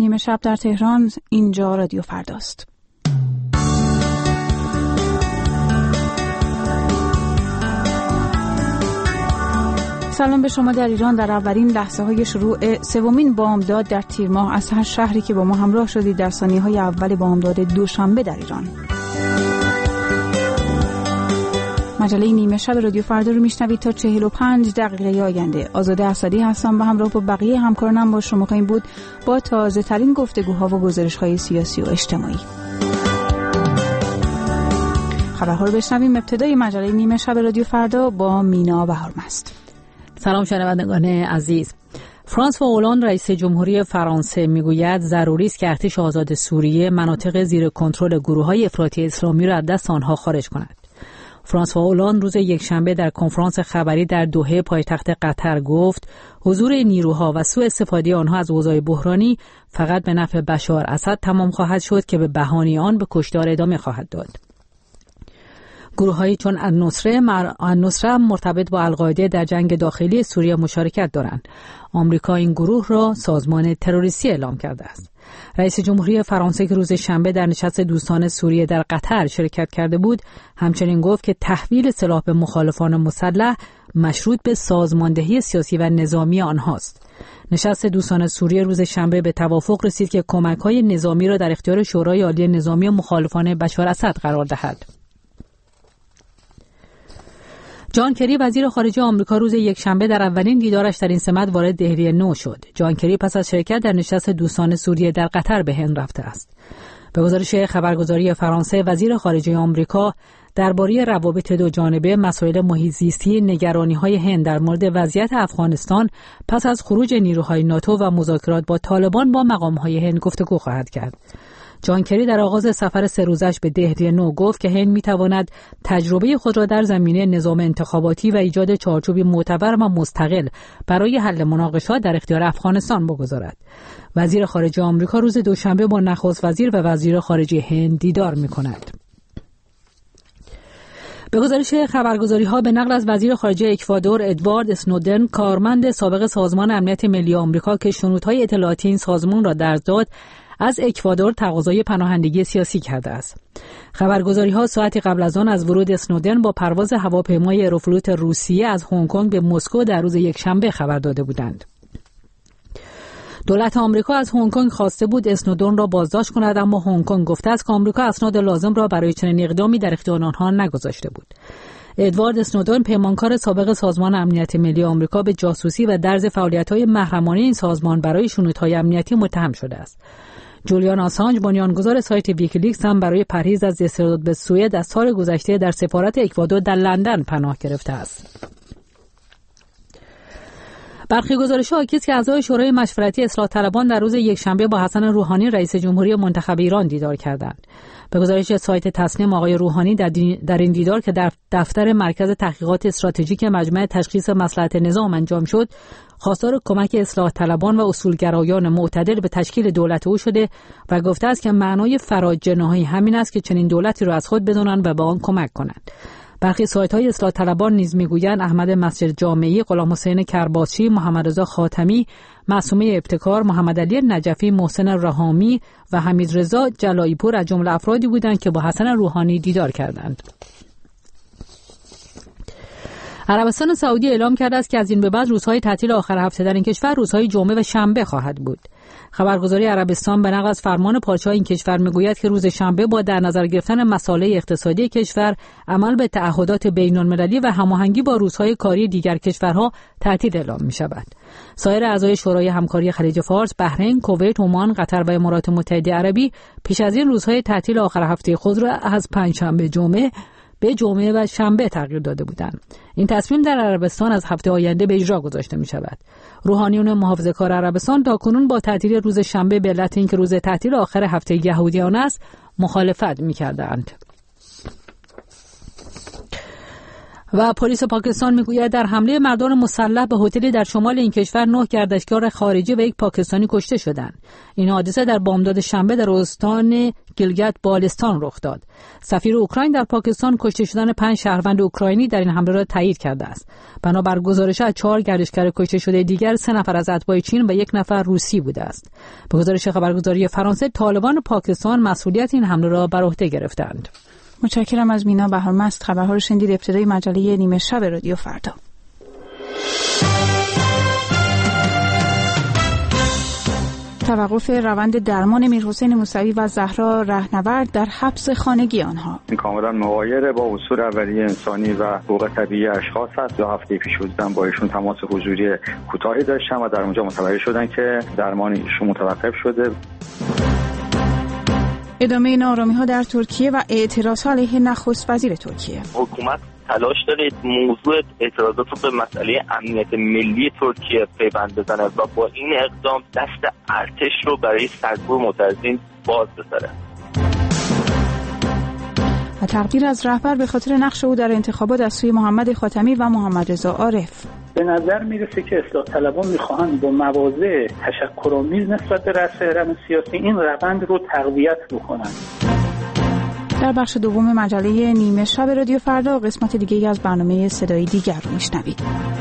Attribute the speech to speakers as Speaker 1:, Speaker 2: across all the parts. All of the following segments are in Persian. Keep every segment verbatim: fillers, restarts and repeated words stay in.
Speaker 1: نیمه شب در تهران. اینجا رادیو فرداست. سلام به شما در ایران در اولین لحظه های شروع سومین بامداد در تیر ماه از هر شهری که با ما همراه شدید در ثانیه های اول بامداد دوشنبه در ایران. مجله نیمه شب رادیو فردا رو میشنوید تا چهل و پنج دقیقه آینده. آزاده اسدی هستم و همراه با بقیه همکارانم با شما خواهیم بود با تازه ترین گفتگوها و گزارش های سیاسی و اجتماعی. خبرها رو بشنویم. ابتدای مجله نیمه شب رادیو فردا با مینا بهارمست.
Speaker 2: سلام شنوندگان عزیز. فرانسوا اولاند رئیس جمهوری فرانسه میگوید ضروری است که ارتش آزاد سوریه مناطق زیر کنترل گروه‌های افراطی اسلامی را از دست آنها خارج کند. فرانسوا اولاند روز یکشنبه در کنفرانس خبری در دوحه پایتخت قطر گفت حضور نیروها و سوء استفاده آنها از اوضاع بحرانی فقط به نفع بشار اسد تمام خواهد شد که به بهانه آن به کشتار ادامه خواهد داد. گروه‌هایی چون النصره مر... النصره مرتبط با القاعده در جنگ داخلی سوریه مشارکت دارند. آمریکا این گروه را سازمان تروریستی اعلام کرده است. رئیس جمهوری فرانسه که روز شنبه در نشست دوستان سوریه در قطر شرکت کرده بود، همچنین گفت که تحویل سلاح به مخالفان مسلح مشروط به سازماندهی سیاسی و نظامی آنهاست. نشست دوستان سوریه روز شنبه به توافق رسید که کمک‌های نظامی را در اختیار شورای عالی نظامی مخالفان بشار اسد قرار دهد. جان کری وزیر خارجه آمریکا روز یکشنبه در اولین دیدارش در این سمت وارد دهلی نو شد. جان کری پس از شرکت در نشست دوستان سوریه در قطر به هند رفته است. به گزارش خبرگزاری فرانسه، وزیر خارجه آمریکا درباره روابط دو جانبه، مسائل محیط زیستی، نگرانی‌های هند در مورد وضعیت افغانستان پس از خروج نیروهای ناتو و مذاکرات با طالبان با مقام‌های هند گفتگو خواهد کرد. جان کری در آغاز سفر سه روزش به دهلی نو گفت که هند می‌تواند تجربه خود را در زمینه نظام انتخاباتی و ایجاد چارچوبی معتبر و مستقل برای حل مناقشات در اختیار افغانستان بگذارد. وزیر خارجه آمریکا روز دوشنبه با نخست وزیر و وزیر خارجه هند دیدار می‌کند. به گزارش خبرگزاری‌ها به نقل از وزیر خارجه اکوادور ادوارد اسنودن، کارمند سابق سازمان امنیت ملی آمریکا که شنودهای اطلاعاتی این سازمان را درز داد، از اکوادور تقاضای پناهندگی سیاسی کرده است. خبرگزاری‌ها ساعتی قبل از آن از ورود اسنودن با پرواز هواپیمای ایروفلوت روسیه از هنگ کنگ به مسکو در روز یکشنبه خبر داده بودند. دولت آمریکا از هنگ کنگ خواسته بود اسنودن را بازداشت کند، اما هنگ کنگ گفته است که آمریکا اسناد لازم را برای چنین اقدامی در اختیار آنها نگذاشته بود. ادوارد اسنودن، پیمانکار سابق سازمان امنیت ملی آمریکا، به جاسوسی و درز فعالیت‌های محرمانه این سازمان برای شنودهای امنیتی متهم شده است. جولیان آسانج، بنیانگذار سایت ویکیلیکس، هم برای پرهیز از استرداد به سوئد از سال گذشته در سفارت اکوادور در لندن پناه گرفته است. برخی گزارش‌ها حاکی است که اعضای شورای مشورتی اصلاح طلبان در روز یکشنبه با حسن روحانی رئیس جمهوری منتخب ایران دیدار کردند. به گزارش سایت تسنیم، آقای روحانی در, در این دیدار که در دفتر مرکز تحقیقات استراتژیک مجمع تشخیص مصلحت نظام انجام شد، خواستار کمک اصلاح طلبان و اصولگرایان معتدل به تشکیل دولت او شده و گفته است که معنای فرار جناحی همین است که چنین دولتی را از خود بدانند و به آن کمک کنند. برخی سایت‌های اصلاح طلبان نیز می‌گویند احمد مسجد جامعی، غلام حسین کرباسچی، محمد رضا خاتمی، معصومه ابتکار، محمد علی نجفی، محسن رحامی و حمید رضا جلایی‌پور از جمله افرادی بودند که با حسن روحانی دیدار کردند. عربستان سعودی اعلام کرده است که از این به بعد روزهای تعطیل آخر هفته در این کشور روزهای جمعه و شنبه خواهد بود. خبرگزاری عربستان به نقل از فرمان پادشاه این کشور میگوید که روز شنبه با در نظر گرفتن مسائل اقتصادی کشور، عمل به تعهدات بین‌المللی و هماهنگی با روزهای کاری دیگر کشورها تعطیل اعلام می‌شود. سایر اعضای شورای همکاری خلیج فارس، بحرین، کویت، عمان، قطر و امارات متحده عربی پیش از این روزهای تعطیل آخر هفته خود را از پنجشنبه جمعه به جمعه و شنبه تغییر داده بودند. این تصمیم در عربستان از هفته آینده به اجرا گذاشته می شود. روحانیون محافظه‌کار عربستان تاکنون با تعطیل روز شنبه به علت اینکه روز تعطیل آخر هفته یهودیان است مخالفت می کردند. و پلیس پاکستان میگوید در حمله مردان مسلح به هتلی در شمال این کشور نه گردشگر خارجی و یک پاکستانی کشته شدند. این حادثه در بامداد شنبه در استان گیلگت بالستان رخ داد. سفیر اوکراین در پاکستان کشته شدن پنج شهروند اوکراینی در این حمله را تایید کرده است. بنابر گزارش از چهار گردشگر کشته شده دیگر سه نفر از اتباع چین و یک نفر روسی بوده است. به گزارش خبرگزاری فرانسه، طالبان پاکستان مسئولیت این حمله را بر عهده گرفتند.
Speaker 1: متشکرم از مینا بهارمست. خبرها رو شنیدید. ابتدای مجله نیمه شب رادیو فردا. توقف روند درمان میرحسین موسوی و زهرا رهنورد در حبس خانگی آنها.
Speaker 3: این کاملا مغایر با اصول اولیه انسانی و حقوق طبیعی اشخاص است. دو هفته پیش بودن با ایشون تماس حضوری کوتاهی داشتم و در اونجا متوجه شدن که درمان ایشون متوقف شده.
Speaker 1: ادامه ناآرامی‌ها در ترکیه و اعتراضات علیه نخست وزیر ترکیه.
Speaker 4: حکومت تلاش داره موضوع اعتراضات رو به مسئله امنیت ملی ترکیه پیوند بزنه و با این اقدام دست ارتش رو برای سرکوب معترضین باز بذاره.
Speaker 1: و تقدیر از رهبر به خاطر نقش او در انتخابات از سوی محمد خاتمی و محمد رضا عارف.
Speaker 5: به نظر میرسه که اصلاح طلبان میخواهند با مواضع تشکرآمیز نسبت به رأس هرم سیاسی این روند رو تقویت بکنند.
Speaker 1: در بخش دوم مجله نیمه شب رادیو فردا قسمت دیگه از برنامه صدای دیگر رو میشنوید.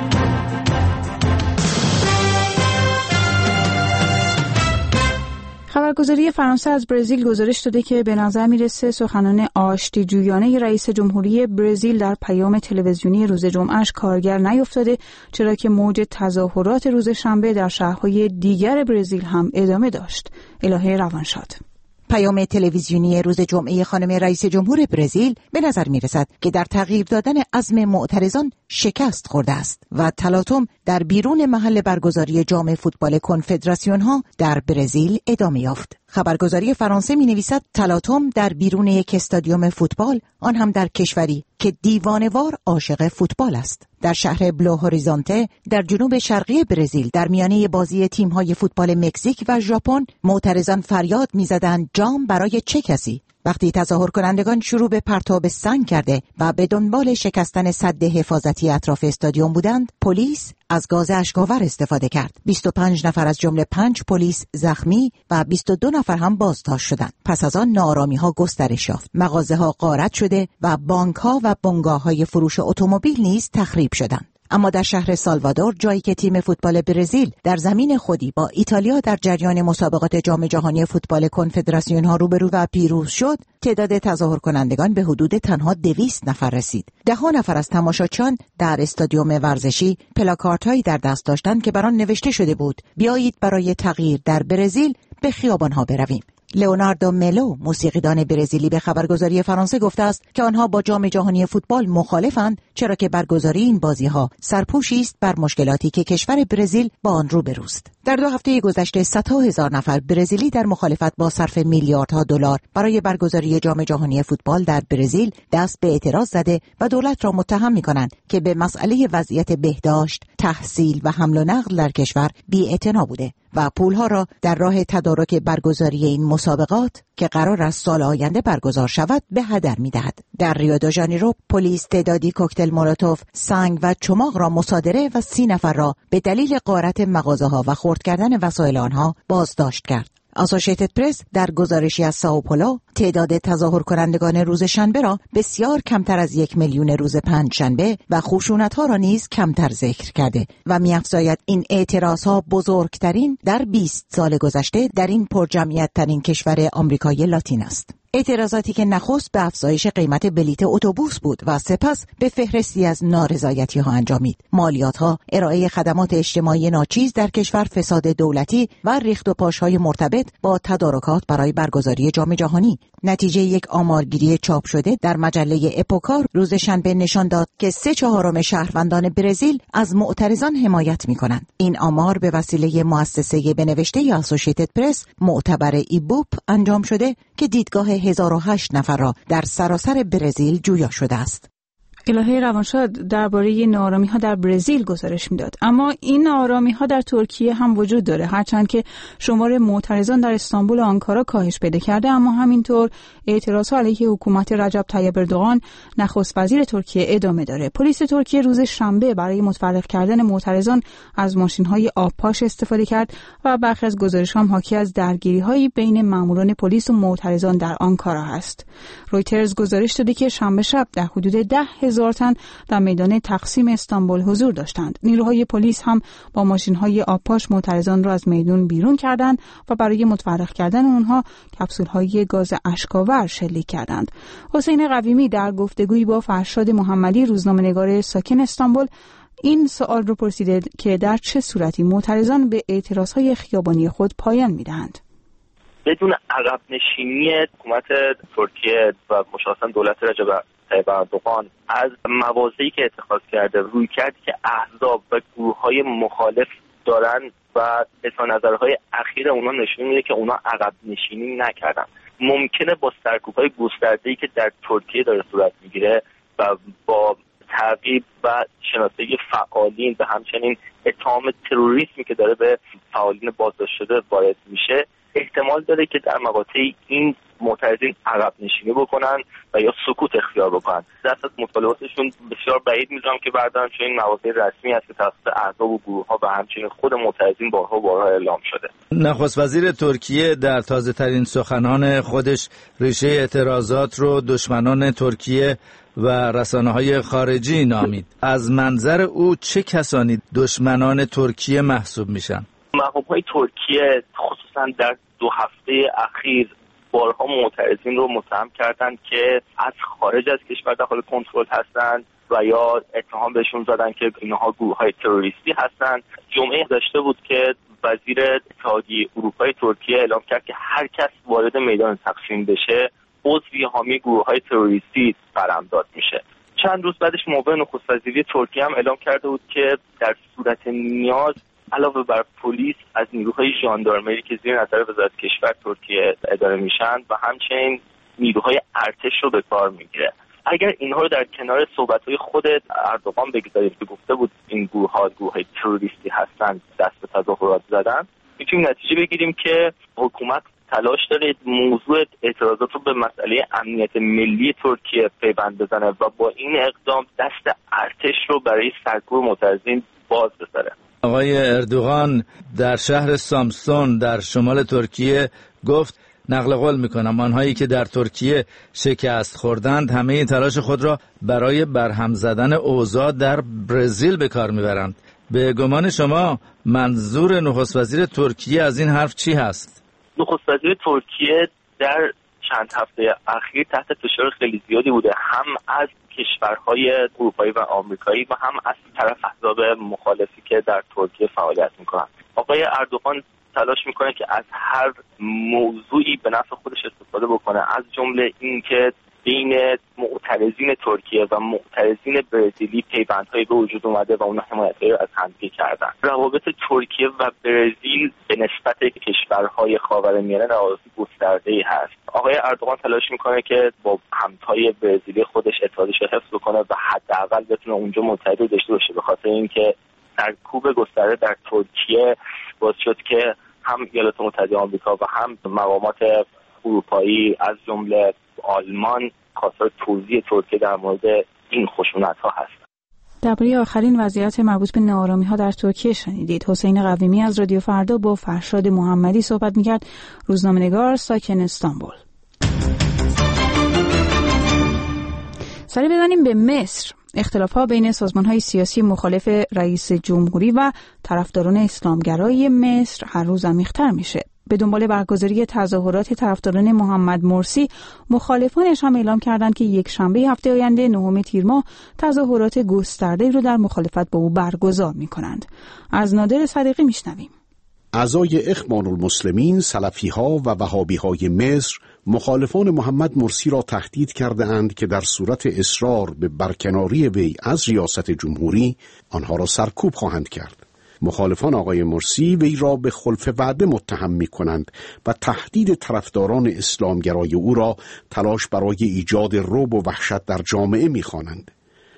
Speaker 1: خبرگزاری فرانسه از برزیل گزارش داده که به نظر میرسه سخنان آشتیجویانه رئیس جمهوری برزیل در پیام تلویزیونی روز جمعهش کارگر نیفتاده، چرا که موج تظاهرات روز شنبه در شهرهای دیگر برزیل هم ادامه داشت. الهه روانشاد.
Speaker 6: پیام تلویزیونی روز جمعه خانم رئیس جمهور برزیل به نظر می رسد که در تغییر دادن عزم معترضان شکست خورده است و تلاطم در بیرون محل برگزاری جام فوتبال کنفدراسیون ها در برزیل ادامه یافت. خبرگزاری فرانسه می نویسد تلاطم در بیرون یک استادیوم فوتبال، آن هم در کشوری که دیوانه‌وار عاشق فوتبال است. در شهر بلو هوریزونته در جنوب شرقی برزیل در میانه بازی تیم‌های فوتبال مکزیک و ژاپن معترضان فریاد می‌زدند جام برای چه کسی؟ وقتی تظاهر کنندگان شروع به پرتاب سنگ کرده و به دنبال شکستن سد حفاظتی اطراف استادیوم بودند، پلیس از گاز اشک‌آور استفاده کرد. بیست و پنج نفر از جمله پنج پلیس زخمی و بیست و دو نفر هم بازداشت شدند. پس از آن ناآرامی‌ها گسترش یافت. مغازه‌ها غارت شده و بانک‌ها و بنگاه‌های فروش اتومبیل نیز تخریب شدند. اما در شهر سالوادور، جایی که تیم فوتبال برزیل در زمین خودی با ایتالیا در جریان مسابقات جام جهانی فوتبال کنفدراسیون ها روبرو و پیروز شد، تعداد تظاهر کنندگان به حدود تنها دویست نفر رسید. ده ها نفر از تماشاچیان در استادیوم ورزشی پلاکاردهایی در دست داشتند که بر آن نوشته شده بود: بیایید برای تغییر در برزیل به خیابان‌ها برویم. لئوناردو ملو، موسیقیدان برزیلی، به خبرگزاری فرانسه گفته است که آنها با جام جهانی فوتبال مخالفند، چرا که برگزاری این بازی‌ها سرپوشی است بر مشکلاتی که کشور برزیل با آن روبروست. در دو هفته گذشته صدها هزار نفر برزیلی در مخالفت با صرف میلیاردها دلار برای برگزاری جام جهانی فوتبال در برزیل دست به اعتراض زده و دولت را متهم می‌کنند که به مسئله وضعیت بهداشت، تحصیل و حمل و نقل در کشور بی‌اعتنا بوده و پولها را در راه تدارک برگزاری این مسابقات که قرار است سال آینده برگزار شود به هدر می‌دهد. در ریو دو ژانیرو پلیس تعدادی کوکتل مولوتوف، سنگ و چماق را مصادره و سی نفر را به دلیل غارت مغازه‌ها و خرد کردن وسایل آنها بازداشت کرد. آسوشیتد پرس در گزارشی از سائوپولو تعداد تظاهر کنندگان روز شنبه را بسیار کمتر از یک میلیون روز پنج شنبه و خشونت‌ها را نیز کمتر ذکر کرده و می‌افزاید این اعتراض‌ها بزرگترین در بیست سال گذشته در این پرجمعیت ترین کشور آمریکای لاتین است. اعتراضاتی که نخست به افزایش قیمت بلیت اتوبوس بود و سپس به فهرستی از نارضایتی‌ها انجامید. مالیات‌ها، ارائه خدمات اجتماعی ناچیز در کشور، فساد دولتی و ریخت و پاش‌های مرتبط با تدارکات برای برگزاری جام جهانی. نتیجه یک آمارگیری چاپ شده در مجله اپوکا روز شنبه نشان داد که سه چهارم شهروندان برزیل از معترضان حمایت می‌کنند. این آمار به وسیله مؤسسه بنوشته آسوشیتد پرس معتبر ایبوپ انجام شده که دیدگاه هزار و هشت نفر را در سراسر برزیل جویا شده است.
Speaker 1: الهه روانشاد درباره ناآرامی ها در برزیل گزارش میداد، اما این ناآرامی ها در ترکیه هم وجود داره، هرچند که شمار معترضان در استانبول و آنکارا کاهش پیدا کرده، اما همینطور اعتراض علیه حکومت رجب طیب اردوغان نخست وزیر ترکیه ادامه داره. پلیس ترکیه روز شنبه برای متفرق کردن معترضان از ماشین‌های آبپاش استفاده کرد و برخی از گزارش‌ها هم حاکی از درگیری‌هایی بین ماموران پلیس و معترضان در آنکارا است. رویترز گزارش داده که شنبه شب در حدود ده هزار تن در میدان تقسیم استانبول حضور داشتند. نیروهای پلیس هم با ماشین‌های آبپاش معترضان را از میدان بیرون کردند و برای متفرق کردن اونها کپسول‌های گاز اشک‌آور شلیک کردند. حسین قویمی در گفتگویی با فرشاد محمدی روزنامه‌نگار ساکن استانبول این سوال رو پرسیده که در چه صورتی معترضان به اعتراضهای خیابانی خود پایان می‌دهند.
Speaker 4: بدون عقب نشینی حکومت ترکیه و مشخصا دولت رجب طیب اردوغان از مواضعی که اتخاذ کرده، روی کرد که احزاب و گروه‌های مخالف دارن و اظهار نظرهای اخیر اونا نشون میده که اونا عقب نشینی نکردن. ممکنه با سرکوب‌های گسترده‌ای که در ترکیه داره صورت میگیره و با تعقیب و شناسایی فعالین و همچنین اتهام تروریسمی که داره به فعالین بازداشت شده وارد میشه، احتمال داره که در مقاطعی این معترضین عقب نشینی بکنن و یا سکوت اختیار بکنن. دست از مطالباتشون بسیار بعید می‌دونم که بردارن، چون این مواضع رسمی است که توسط احزاب و گروه‌ها و همچنین خود معترضین بارها و بارها اعلام شده.
Speaker 7: نخست وزیر ترکیه در تازه‌ترین سخنان خودش ریشه اعتراضات رو دشمنان ترکیه و رسانه‌های خارجی نامید. از منظر او چه کسانی دشمنان ترکیه محسوب میشن؟
Speaker 4: مقام‌های ترکیه خصوصا در دو هفته اخیر بارها معترضین رو متهم کردند که از خارج از کشور داخل کنترل هستند و یا اتهام بهشون زدن که اینها گروه‌های تروریستی هستند. جمعه داشته بود که وزیر اتحادیه اروپای ترکیه اعلام کرد که هر کس وارد میدان تقسیم بشه عضوی حامی گروه‌های تروریستی قلمداد میشه. چند روز بعدش معاون نخست وزیری ترکیه هم اعلام کرده بود که در صورت نیاز علاوه بر پلیس از نیروهای ژاندارمری که زیر نظر وزارت کشور ترکیه اداره میشن و همچنین نیروهای ارتش رو به کار میگیره. اگر اینها رو در کنار صحبت‌های خود اردوغان بگذاریم که گفته بود این گروه‌ها گروه‌های تروریستی هستند، دست به تظاهرات زدن، میتونیم نتیجه بگیریم که حکومت تلاش داره موضوع اعتراضات رو به مسئله امنیت ملی ترکیه پیوند بزنه و با این اقدام دست ارتش رو برای سرکوب معترضین باز بذاره.
Speaker 7: آقای اردوغان در شهر سامسون در شمال ترکیه گفت، نقل قول میکنم، آنهایی که در ترکیه شکست خوردند همه این تلاش خود را برای برهم زدن اوضاع در برزیل به کار میبرند. به گمان شما منظور نخست وزیر ترکیه از این حرف چی هست؟
Speaker 4: نخست وزیر ترکیه در چند هفته اخیر تحت فشار خیلی زیادی بوده، هم از کشورهای اروپایی و آمریکایی و هم از طرف احزاب مخالفی که در ترکیه فعالیت میکنن. آقای اردوغان تلاش میکنه که از هر موضوعی به نفع خودش استفاده بکنه، از جمله اینکه بین معترضین ترکیه و معترضین برزیلی پیوندهایی به وجود اومده و اونها حمایت‌هایی از همدیگه کردن. روابط ترکیه و برزیل به نسبت کشورهای خاورمیانه روابط گسترده‌ای هست. آقای اردوغان تلاش میکنه که با همتای برزیلی خودش اتحادش رو حفظ بکنه و حداقل بتونه اونجا متحد داشته باشه، به خاطر اینکه سرکوب گسترده در ترکیه باعث شد که هم ایالات متحده آمریکا و هم مقامات اروپایی از جمله آلمان خواستار توزیع ترکیه در مورد این خشونت‌ها هست.
Speaker 1: درباره آخرین وضعیت مربوط به ناآرامی‌ها در ترکیه شنیدید. حسین قویمی از رادیو فردا با فرشاد محمدی صحبت می‌کرد، روزنامه‌نگار ساکن استانبول. سری بزنیم به مصر. اختلاف‌ها بین سازمان‌های سیاسی مخالف رئیس جمهوری و طرفداران اسلامگرایی مصر هر روز عمیق‌تر میشه. به دنبال برگزاری تظاهرات طرفداران محمد مرسی، مخالفانش هم اعلام کردند که یک شنبه هفته آینده نهم تیر ماه تظاهرات گسترده‌ای رو در مخالفت با او برگزار می‌کنند. از نادر صدیقی میشنویم.
Speaker 8: اعضای اخوان المسلمین، سلفی‌ها و وهابی‌های مصر مخالفان محمد مرسی را تهدید کرده اند که در صورت اصرار به برکناری وی از ریاست جمهوری آنها را سرکوب خواهند کرد. مخالفان آقای مرسی وی را به خلف وعده متهم می کنند و تهدید طرفداران اسلامگرای او را تلاش برای ایجاد رعب و وحشت در جامعه می خوانند.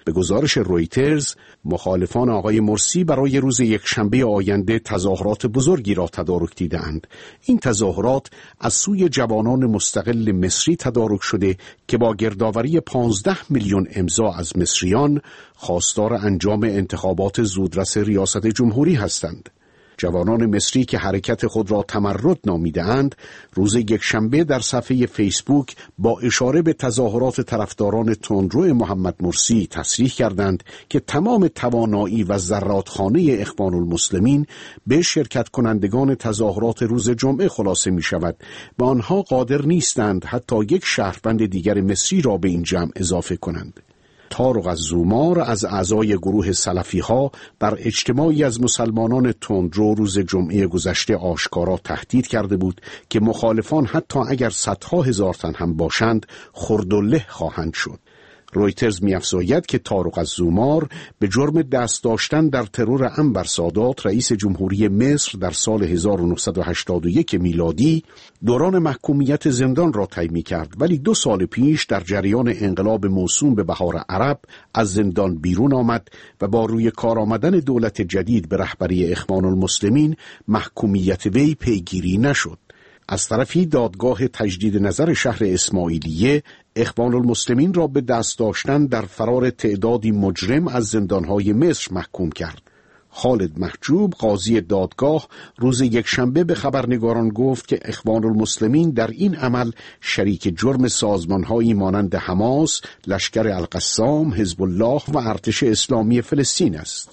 Speaker 8: به گزارش رویترز، مخالفان آقای مرسی برای روز یکشنبه آینده تظاهرات بزرگی را تدارک دیدند. این تظاهرات از سوی جوانان مستقل مصری تدارک شده که با گردآوری پانزده میلیون امضا از مصریان خواستار انجام انتخابات زودرس ریاست جمهوری هستند. جوانان مصری که حرکت خود را تمرد نامیده‌اند، روز یکشنبه در صفحه فیسبوک با اشاره به تظاهرات طرفداران تندرو محمد مرسی تصریح کردند که تمام توانایی و ذراتخانه اخوان المسلمین به شرکت کنندگان تظاهرات روز جمعه خلاصه می شود و آنها قادر نیستند حتی یک شهروند دیگر مصری را به این جمع اضافه کنند. طارق الزومار از اعضای گروه سلفی ها در اجتماعی از مسلمانان تندرو روز جمعه گذشته آشکارا تهدید کرده بود که مخالفان حتی اگر صدها هزار تن هم باشند خرد و له خواهند شد. رویترز می‌افزاید که طارق الزومار به جرم دست داشتن در ترور انور سادات رئیس جمهوری مصر در سال هزار و نهصد و هشتاد و یک میلادی دوران محکومیت زندان را طی کرد، ولی دو سال پیش در جریان انقلاب موسوم به بهار عرب از زندان بیرون آمد و با روی کار آمدن دولت جدید به رهبری اخوان المسلمین محکومیت وی پیگیری نشد. از طرفی دادگاه تجدید نظر شهر اسماعیلیه اخوان المسلمین را به دست داشتن در فرار تعدادی مجرم از زندانهای مصر محکوم کرد. خالد محجوب قاضی دادگاه روز یکشنبه به خبرنگاران گفت که اخوان المسلمین در این عمل شریک جرم سازمانهایی مانند حماس، لشکر القسام، حزب الله و ارتش اسلامی فلسطین است.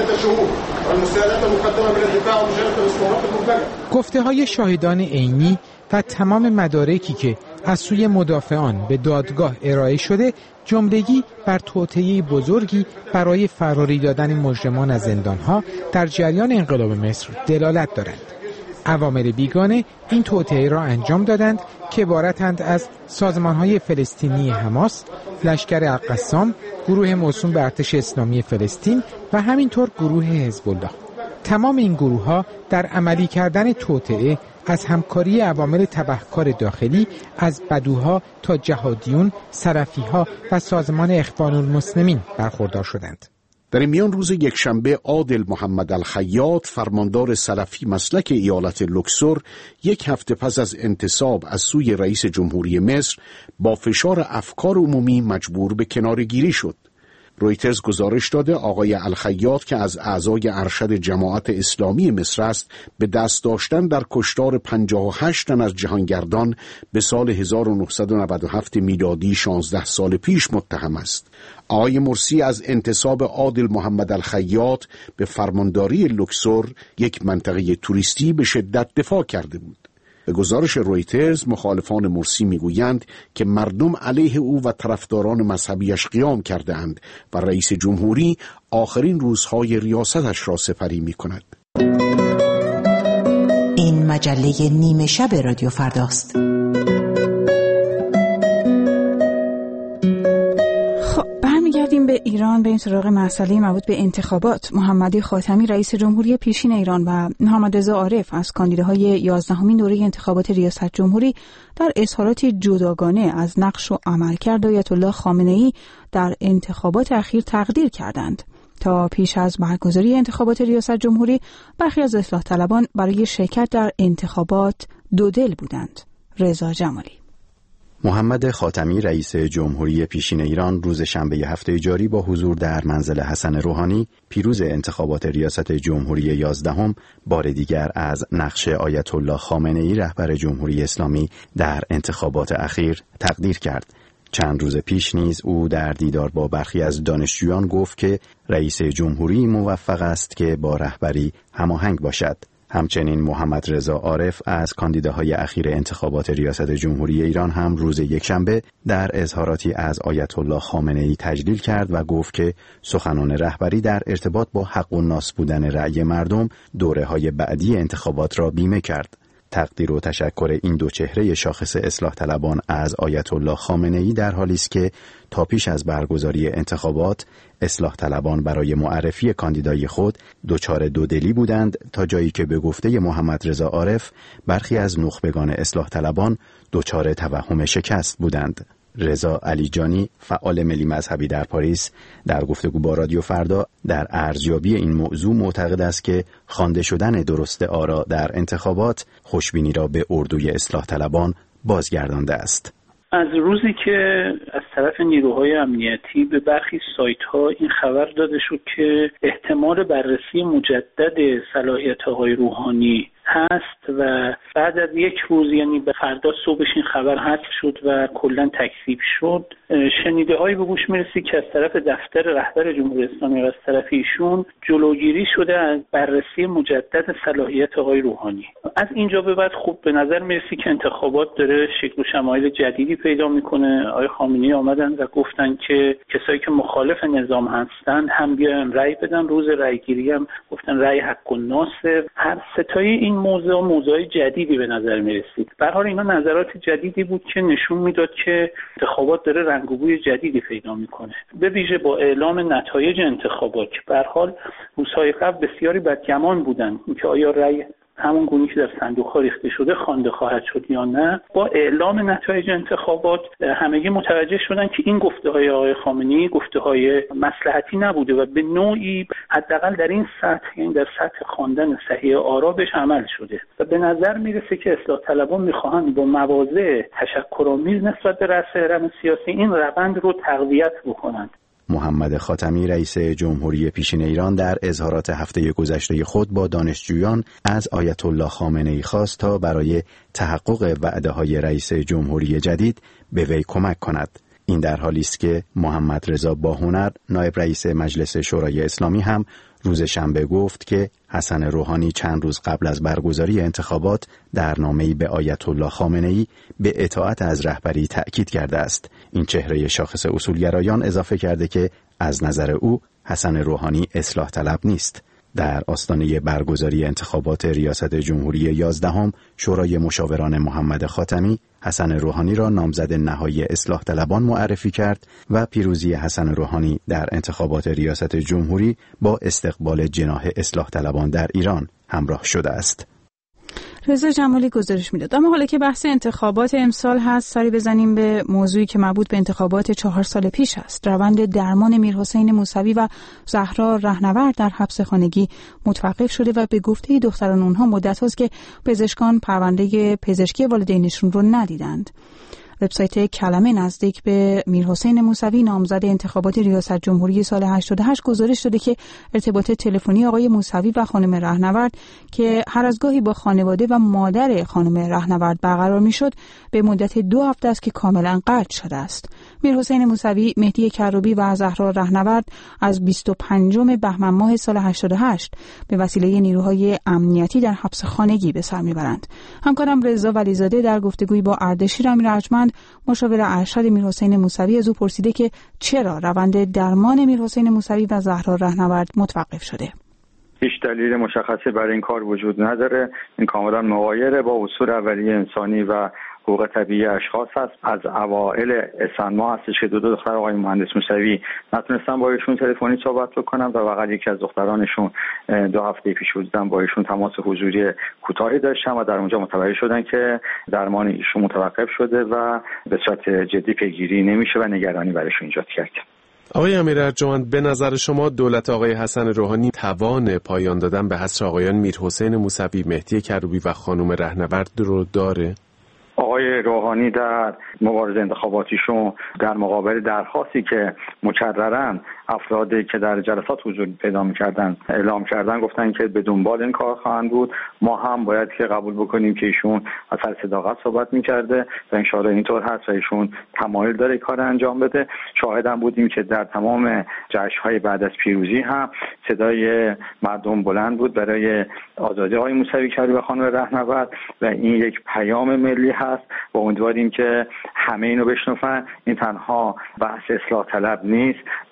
Speaker 9: گفته های شاهدان عینی و تمام مدارکی که از سوی مدافعان به دادگاه ارائه شده جملگی بر توطئه بزرگی برای فراری دادن مجرمان از زندانها در جریان انقلاب مصر دلالت دارند. عوامل بیگانه این توطئه را انجام دادند که عبارتند از سازمانهای فلسطینی حماس، لشکر القسام، گروه موسوم به ارتش اسلامی فلسطین و همینطور گروه حزب الله. تمام این گروه ها در عملی کردن توطئه از همکاری عوامل تبهکار داخلی از بدوها تا جهادیون، سلفیها و سازمان اخوان المسلمین برخوردار شدند.
Speaker 8: در این میان روز یکشنبه عادل محمد الخیاط فرماندار سلفی مسلک ایالت لوکسور یک هفته پس از انتصاب از سوی رئیس جمهوری مصر با فشار افکار عمومی مجبور به کناره‌گیری شد. رویترز گزارش داده آقای الخیاط که از اعضای ارشد جماعت اسلامی مصر است به دست داشتن در کشتار پنجاه و هشت تن از جهانگردان به سال هزار و نهصد و نود و هفت میلادی شانزده سال پیش متهم است. آقای مرسی از انتصاب عادل محمد الخیاط به فرمانداری لوکسور، یک منطقه توریستی، به شدت دفاع کرده بود. به گزارش رویترز مخالفان مرسی میگویند که مردم علیه او و طرفداران مذهبیش قیام کرده اند و رئیس جمهوری آخرین روزهای ریاستش را سپری می کند.
Speaker 6: این مجله نیمه شب رادیو فرداست.
Speaker 1: به ایران به این سراغ مسئله مربوط به انتخابات. محمد خاتمی رئیس جمهوری پیشین ایران و محمد رضا عارف از کاندیداهای یازدهمین دوره انتخابات ریاست جمهوری در اظهاراتی جداگانه از نقش و عملکرد آیت الله خامنه‌ای در انتخابات اخیر تقدیر کردند. تا پیش از برگزاری انتخابات ریاست جمهوری برخی از اصلاح طلبان برای شرکت در انتخابات دودل بودند. رضا جمالی.
Speaker 10: محمد خاتمی رئیس جمهوری پیشین ایران روز شنبه هفته جاری با حضور در منزل حسن روحانی پیروز انتخابات ریاست جمهوری یازدهم بار دیگر از نقش آیت الله خامنه‌ای رهبر جمهوری اسلامی در انتخابات اخیر تقدیر کرد. چند روز پیش نیز او در دیدار با برخی از دانشجویان گفت که رئیس جمهوری موفق است که با رهبری هماهنگ باشد. همچنین محمد رضا عارف از کاندیداهای اخیر انتخابات ریاست جمهوری ایران هم روز یکشنبه در اظهاراتی از آیت الله خامنه‌ای تجلیل کرد و گفت که سخنان رهبری در ارتباط با حق و ناس بودن رأی مردم دوره‌های بعدی انتخابات را بیمه کرد. تقدیر و تشکر این دو چهره شاخص اصلاح طلبان از آیت الله خامنه‌ای در حالی است که تا پیش از برگزاری انتخابات اصلاح طلبان برای معرفی کاندیدای خود دچار دودلی بودند، تا جایی که به گفته محمد رضا عارف برخی از نخبگان اصلاح طلبان دچار توهم شکست بودند. رضا علیجانی فعال ملی مذهبی در پاریس در گفتگو با رادیو فردا در ارزیابی این موضوع معتقد است که خوانده شدن درست آرا در انتخابات خوشبینی را به اردوی اصلاح طلبان بازگردانده است.
Speaker 5: از روزی که از طرف نیروهای امنیتی به برخی سایت‌ها این خبر داده شد که احتمال بررسی مجدد صلاحیت آقای روحانی هست و بعد از یک روز، یعنی به فردا صبحش این خبر حذف شد و کلا تکذیب شد، شنیده هایی به گوش میرسی که از طرف دفتر رهبر جمهوری اسلامی و از طرف ایشون جلوگیری شده از بررسی مجدد صلاحیت آقای روحانی. از اینجا به بعد خوب به نظر میرسی که انتخابات داره شکل و شمایل جدیدی پیدا میکنه. آقای خامنه‌ای آمدن و گفتن که کسایی که مخالف نظام هستن هم بیان رأی بدن. روز رأیگیری هم گفتن رأی حق الناس. هر ستای این موضوع موضوع جدیدی به نظر می رسید. به هر حال اینا نظرات جدیدی بود که نشون میداد که انتخابات داره رنگ و بوی جدیدی پیدا میکنه. به ویژه با اعلام نتایج انتخابات که به هر حال روزهای قبل بسیاری بدگمان بودن اینکه آیا رأی همون گونی که در صندوق‌ها ریخته شده خوانده خواهد شد یا نه. با اعلام نتایج انتخابات همگی متوجه شدن که این گفته‌های آقای خامنه‌ای گفته‌های مصلحتی نبوده و به نوعی حداقل در این سطح، یعنی در سطح خواندن صحیح آرا بهش عمل شده و به نظر میرسه که اصلاح طلبان می‌خواهند با مواضع تشکرآمیز نسبت به رأس هرم سیاسی این روند رو تقویت بکنند.
Speaker 10: محمد خاتمی رئیس جمهوری پیشین ایران در اظهارات هفته گذشته خود با دانشجویان از آیت الله خامنه‌ای خواست تا برای تحقق وعده‌های رئیس جمهوری جدید به وی کمک کند. این در حالی است که محمد رضا باهنر نایب رئیس مجلس شورای اسلامی هم روز شنبه گفت که حسن روحانی چند روز قبل از برگزاری انتخابات در نامه‌ای به آیت الله خامنه‌ای به اطاعت از رهبری تأکید کرده است. این چهره شاخص اصولگرایان اضافه کرده که از نظر او حسن روحانی اصلاح طلب نیست. در آستانه برگزاری انتخابات ریاست جمهوری یازدهم شورای مشاوران محمد خاتمی حسن روحانی را نامزد نهایی اصلاح طلبان معرفی کرد و پیروزی حسن روحانی در انتخابات ریاست جمهوری با استقبال جناح اصلاح طلبان در ایران همراه شده است.
Speaker 1: رضا جمالی گزارش میداد. اما حالا که بحث انتخابات امسال هست، سری بزنیم به موضوعی که مربوط به انتخابات چهار سال پیش است. روند درمان میرحسین موسوی و زهرا رهنورد در حبس خانگی متوقف شده و به گفته دختران اونها مدت هاست که پزشکان پرونده پزشکی والدینشون رو ندیدند. وبسایت کلمه نزدیک به میرحسین موسوی نامزد انتخابات ریاست جمهوری سال هشتاد و هشت گزارش داده که ارتباط تلفنی آقای موسوی و خانم رهنورد که هر از گاهی با خانواده و مادر خانم رهنورد برقرار میشد به مدت دو هفته است که کاملا قطع شده است. میرحسین موسوی، مهدی کروبی و زهرا رهنورد از بیست و پنجم بهمن ماه سال هشتاد و هشت به وسیله نیروهای امنیتی در حبس خانگی به سر میبرند. همکارم رضا ولیزاده در گفتگویی با اردشیر امیرارجمند مشاور ارشد میرحسین موسوی از او پرسیده که چرا روند درمان میرحسین موسوی و زهرا رهنورد متوقف شده.
Speaker 3: هیچ دلیل مشخصی برای این کار وجود نداره. این کاملا مغایر با اصول اولیه انسانی و حقوق طبیعی اشخاص هست. از اوائل اسفند ماه هستش که دو, دو دختر آقای مهندس موسوی نتونستن با ایشون تلفنی صحبت بکنم و فقط یکی از دخترانشون دو هفته پیش بودن با ایشون تماس حضوری کوتاهی داشتن و در اونجا متوجه شدن که درمان ایشون متوقف شده و به صورت جدی پیگیری نمیشه و نگرانی برایشون ایجاد کرد.
Speaker 11: آقای امیرارجمند، به نظر شما دولت آقای حسن روحانی توان پایان دادن به حصر آقایان میرحسین موسوی، مهدی کروبی و خانم رهنورد رو داره؟
Speaker 3: آقای روحانی در مبارزه انتخاباتیشون در مقابل درخواستی که مکررن افرادی که در جلسات حضور پیدا می‌کردن اعلام کردن، گفتن که به دنبال این کار خواهند بود. ما هم باید که قبول بکنیم که ایشون از سر صداقت صحبت می‌کرده و ان شاءالله اینطور هست و ایشون تمایل داره کار انجام بده. شاهدم بودیم که در تمام جشن‌های بعد از پیروزی هم صدای مردم بلند بود برای آزادی آقای موسوی کروبی و خانم رهنورد و این یک پیام ملی هست و امیدواریم که همه اینو بشنفن. این تنها بحث اصلاح طلب نیست، بحث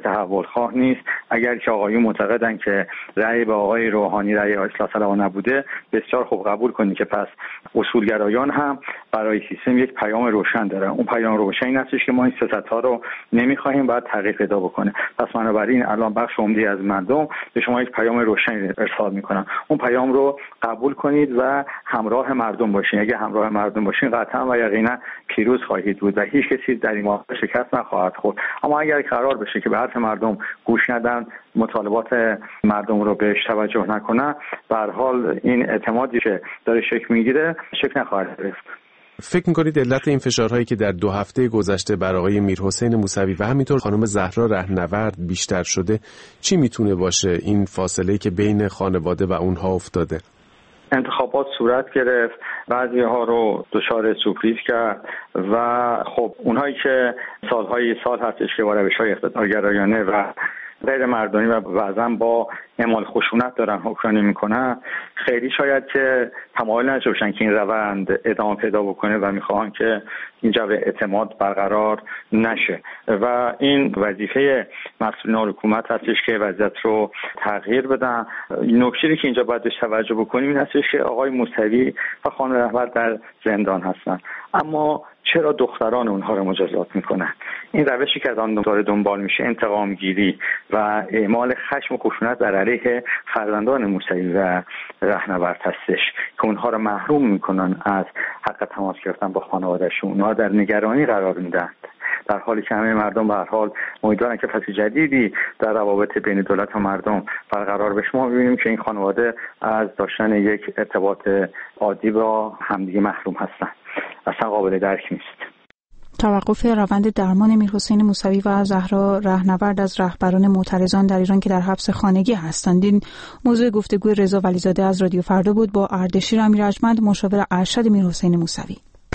Speaker 3: تحول خواه نیست. اگر که آقایون معتقدن که رأی به آقای روحانی رأی اصلاح طلبان نبوده، بسیار خوب قبول کنید که پس اصولگرایان هم برای سیستم یک پیام روشن دارن. اون پیام روشن این هستش که ما این سیاست‌ها رو نمی‌خوایم، باید تغییر پیدا بکنه. پس بنابراین الان بخش عمده از مردم به شما یک پیام روشن ارسال می‌کنن. اون پیام رو قبول کنید و همراه مردم باشین. اگه همراه مردم باشین قطعا و یقینا پیروز خواهید بود و هیچ کسی در این معرکه شکست نخواهد خورد. اما اگر قرار بشه که به حرف مردم گوش ندن، مطالبات مردم رو بهش توجه نکنن، به هر حال این اعتمادی که داره شکل میگیره شکل نخواهد گرفت.
Speaker 11: فکر می‌کنید علت این فشارهایی که در دو هفته گذشته بر آقای میرحسین موسوی و همینطور خانم زهرا رهنورد بیشتر شده چی میتونه باشه؟ این فاصله که بین خانواده و اونها افتاده.
Speaker 3: انتخابات صورت گرفت، بعضی ها رو دچار سورپریز کرد و خب اونهایی که سالهای سال هستش که با روش‌های اقتدارگرایانه و غیر مردمی و بعضا با اعمال خشونت دارن حکمرانی میکنن، خیلی شاید که تمایل نداشته باشن که این روند ادامه پیدا بکنه و میخوان که این جو اعتماد برقرار نشه و این وظیفه مسئولین حکومت هستش که وضعیت رو تغییر بدن. نکته‌ای که اینجا باید بهش توجه بکنیم این هستش که آقای موسوی و خانم رهنورد در زندان هستن، اما چرا دختران اونها رو مجازات میکنن؟ این روشی که از آن داره دنبال میشه انتقام گیری و اعمال خشم و خشونت بر علیه فرزندان موسوی و رهنورد هستش که اونها رو محروم میکنن از حق تماس گرفتن با خانوادهشون، اونها در نگرانی قرار میدن، در حالی که همه مردم به هر حال امیدوارن که فصل جدیدی در روابط بین دولت و مردم برقرار بشه. ما می‌بینیم که این خانواده از داشتن یک ارتباط عادی با همدیگه محروم هستن. اصلا قابل درک نیست.
Speaker 1: توقف روند درمان میرحسین موسوی و زهرا رهنورد از رهبران معترضان در ایران که در حبس خانگی هستند، این موضوع گفتگوی رضا ولیزاده از رادیو فردا بود با اردشیر امیرارجمند، مشاور ارشد میرحسین موسوی.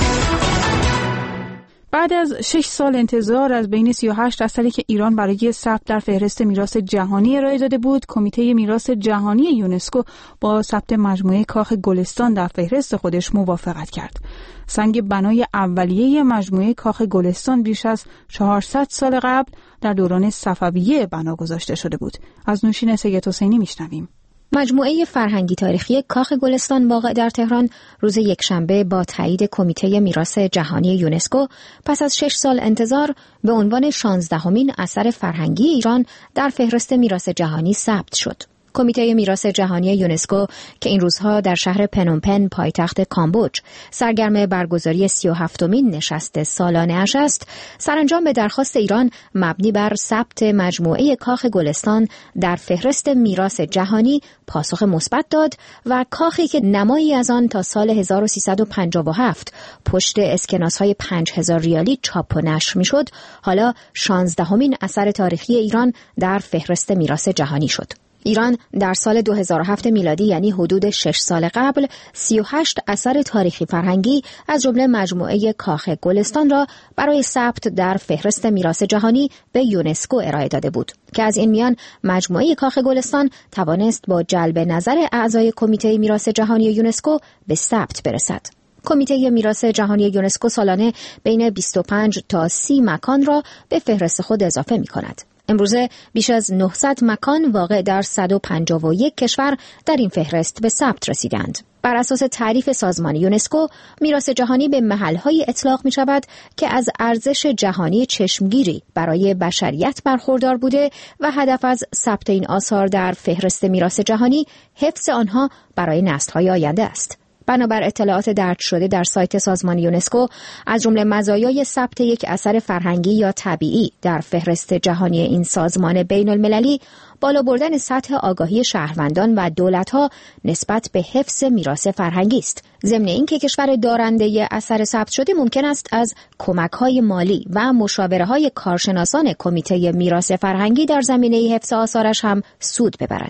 Speaker 1: بعد از شش سال انتظار از بین سی و هشت اثری که ایران برای ثبت در فهرست میراث جهانی ارائه داده بود، کمیته میراث جهانی یونسکو با ثبت مجموعه کاخ گلستان در فهرست خودش موافقت کرد. سنگ بنای اولیه مجموعه کاخ گلستان بیش از چهارصد سال قبل در دوران صفویه بنا گذاشته شده بود. از نوشین سید حسینی میشنویم.
Speaker 12: مجموعه فرهنگی تاریخی کاخ گلستان واقع در تهران روز یکشنبه با تایید کمیته میراث جهانی یونسکو پس از شش سال انتظار به عنوان شانزدهمین اثر فرهنگی ایران در فهرست میراث جهانی ثبت شد. کمیته میراث جهانی یونسکو که این روزها در شهر پنومپن پایتخت کامبوج سرگرم برگزاری سی و هفتمین نشست سالانه اش است، سرانجام به درخواست ایران مبنی بر ثبت مجموعه کاخ گلستان در فهرست میراث جهانی پاسخ مثبت داد و کاخی که نمایی از آن تا سال هزار و سیصد و پنجاه و هفت پشت اسکناس‌های پنج هزار ریالی چاپ و نشر میشد، حالا شانزدهمین اثر تاریخی ایران در فهرست میراث جهانی شد. ایران در سال دو هزار و هفت میلادی، یعنی حدود شش سال قبل، سی و هشت اثر تاریخی فرهنگی از جمله مجموعه کاخ گلستان را برای ثبت در فهرست میراث جهانی به یونسکو ارائه داده بود که از این میان مجموعه کاخ گلستان توانست با جلب نظر اعضای کمیته میراث جهانی یونسکو به ثبت برسد. کمیته میراث جهانی یونسکو سالانه بین بیست و پنج تا سی مکان را به فهرست خود اضافه می‌کند. امروزه بیش از نهصد مکان واقع در صد و پنجاه و یک کشور در این فهرست به ثبت رسیدند. بر اساس تعریف سازمان یونسکو، میراث جهانی به محل‌های اطلاق می‌شود که از ارزش جهانی چشمگیری برای بشریت برخوردار بوده و هدف از ثبت این آثار در فهرست میراث جهانی حفظ آنها برای نسل‌های آینده است. بنابر اطلاعات درج شده در سایت سازمان یونسکو، از جمله مزایای ثبت یک اثر فرهنگی یا طبیعی در فهرست جهانی این سازمان بین المللی، بالا بردن سطح آگاهی شهروندان و دولت‌ها نسبت به حفظ میراث فرهنگی است. ضمن اینکه کشور دارنده اثر ثبت شده ممکن است از کمک‌های مالی و مشاوره‌های کارشناسان کمیته میراث فرهنگی در زمینه حفظ آثارش هم سود ببرد.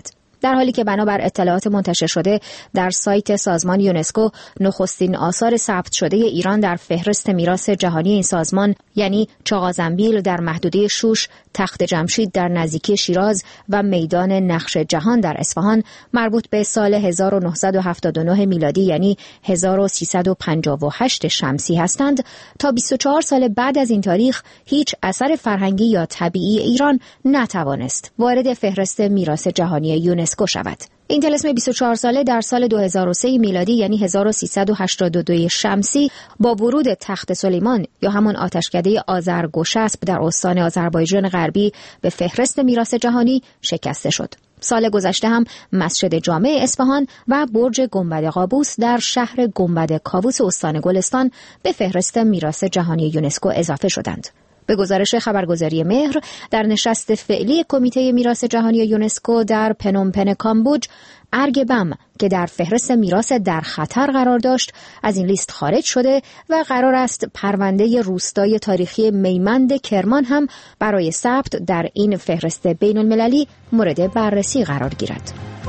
Speaker 12: در حالی که بنابر اطلاعات منتشر شده در سایت سازمان یونسکو، نخستین آثار ثبت شده ایران در فهرست میراث جهانی این سازمان، یعنی چاغازنبیل در محدوده شوش، تخت جمشید در نزدیکی شیراز و میدان نقش جهان در اصفهان، مربوط به سال هزار و نهصد و هفتاد و نه میلادی یعنی هزار و سیصد و پنجاه و هشت شمسی هستند. تا بیست و چهار سال بعد از این تاریخ هیچ اثر فرهنگی یا طبیعی ایران نتوانست وارد فهرست میراث جهانی یونسکو شود. این طلسم بیست و چهار ساله در سال دو هزار و سه میلادی یعنی هزار و سیصد و هشتاد و دو شمسی با ورود تخت سلیمان یا همان آتشکده آذرگشسب در استان آذربایجان غربی به فهرست میراث جهانی شکسته شد. سال گذشته هم مسجد جامع اصفهان و برج گنبد قابوس در شهر گنبد کاووس استان گلستان به فهرست میراث جهانی یونسکو اضافه شدند. به گزارش خبرگزاری مهر، در نشست فعلی کمیته میراث جهانی یونسکو در پنومپن کامبوج، ارگ بم که در فهرست میراث در خطر قرار داشت از این لیست خارج شده و قرار است پرونده روستای تاریخی میمند کرمان هم برای ثبت در این فهرست بین المللی مورد بررسی قرار گیرد.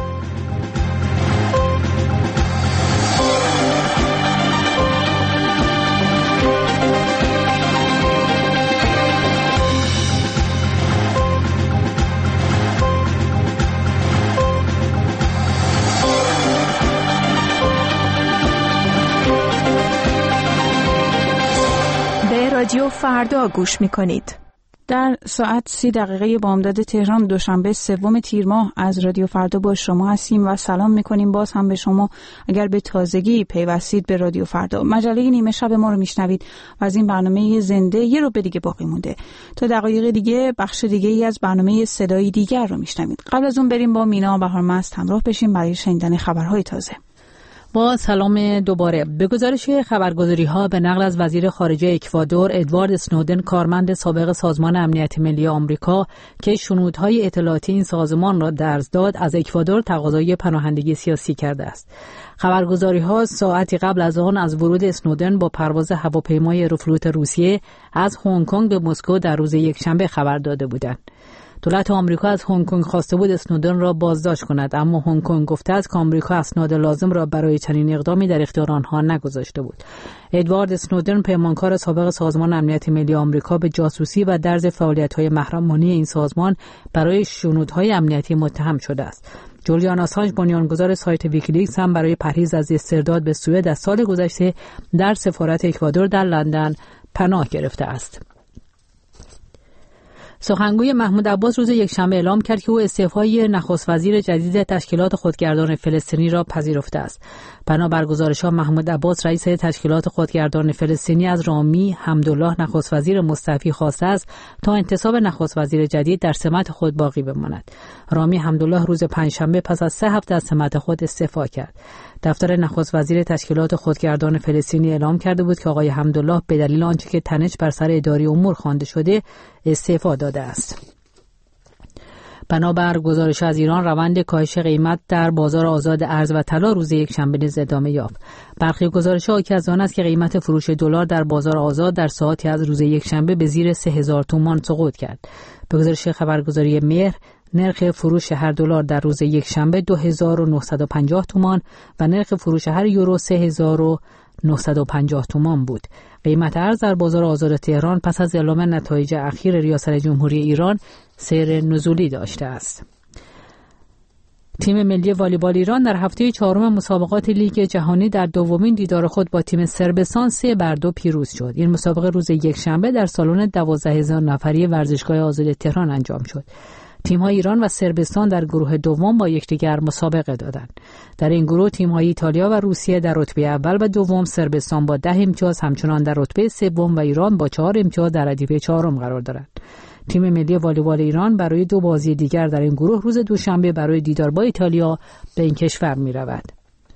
Speaker 1: رادیو فردا گوش میکنید. در ساعت سی دقیقه بامداد تهران دوشنبه سوم تیر ماه از رادیو فردا با شما هستیم و سلام میکنیم باز هم به شما اگر به تازگی پیوستید به رادیو فردا. مجله نیمه شب ما رو میشنوید و از این برنامه زنده یه رو به دیگه باقی مونده. تا دقایق دیگه بخش دیگه ای از برنامه صدایی دیگر رو میشنوید. قبل از اون بریم با مینا بهارمست همراه بشیم برای شنیدن خبرهای تازه.
Speaker 2: با سلام دوباره. به گزارش خبرگزاری ها به نقل از وزیر خارجه اکوادور ادوارد اسنودن، کارمند سابق سازمان امنیت ملی آمریکا که شنودهای اطلاعاتی این سازمان را درز داد، از اکوادور تقاضای پناهندگی سیاسی کرده است. خبرگزاری ها ساعتی قبل از آن از ورود اسنودن با پرواز هواپیمای ایروفلوت روسیه از هنگ کنگ به مسکو در روز یکشنبه خبر داده بودند. دولت آمریکا از هنگ کنگ خواسته بود اسنودن را بازداشت کند، اما هنگ کنگ گفته است که آمریکا اسناد لازم را برای چنین اقدامی در اختیار آنها نگذاشته بود. ادوارد اسنودن، پیمانکار سابق سازمان امنیت ملی آمریکا، به جاسوسی و درز فعالیت‌های محرمانه این سازمان برای شنودهای امنیتی متهم شده است. جولیان آسانج، بنیانگذار سایت ویکیلیکس، هم برای پرهیز از استرداد به سوئد از سال گذشته در سفارت اکوادور در لندن پناه گرفته است. سخنگوی محمود عباس روز یکشنبه اعلام کرد که او استعفای نخست وزیر جدید تشکیلات خودگردان فلسطینی را پذیرفته است. بنابر گزارش‌ها محمود عباس، رئیس تشکیلات خودگردان فلسطینی، از رامی حمدالله نخست وزیر مستعفی خواسته است تا انتصاب نخست وزیر جدید در سمت خود باقی بماند. رامی حمدالله روز پنجشنبه پس از سه هفته از سمت خود استعفا کرد. دفتر نخست وزیر تشکیلات خودگردان فلسطینی اعلام کرده بود که آقای حمدالله به دلیل آنچه که تنش بر سر اداری امور خوانده شده استعفا داده است. بنابر گزارش از ایران، روند کاهش قیمت در بازار آزاد ارز و طلا روز یکشنبه نیز ادامه یافت. برخی گزارش‌ها حاکی از آن است که قیمت فروش دلار در بازار آزاد در ساعاتی از روز یکشنبه به زیر سه هزار تومان سقوط کرد. به گزارش خبرگزاری مهر، نرخ فروش هر دلار در روز یکشنبه دو هزار و نهصد و پنجاه تومان و نرخ فروش هر یورو سه هزار و نهصد و پنجاه تومان بود. قیمت ارز در بازار آزاد تهران پس از اعلام نتایج اخیر ریاست جمهوری ایران سیر نزولی داشته است. تیم ملی والیبال ایران در هفته چهارم مسابقات لیگ جهانی در دومین دیدار خود با تیم صربستان سه بر دو پیروز شد. این مسابقه روز یکشنبه در سالن دوازده هزار نفری ورزشگاه آزاد تهران انجام شد. تیم‌های ایران و صربستان در گروه دوم با یکدیگر مسابقه دادند. در این گروه تیم‌های ایتالیا و روسیه در رتبه اول و دوم، صربستان با ده امتیاز همچنان در رتبه سوم و ایران با چهار امتیاز در ردیف چهارم قرار دارند. تیم ملی والیبال ایران برای دو بازی دیگر در این گروه روز دوشنبه برای دیدار با ایتالیا به این کشور می‌رود.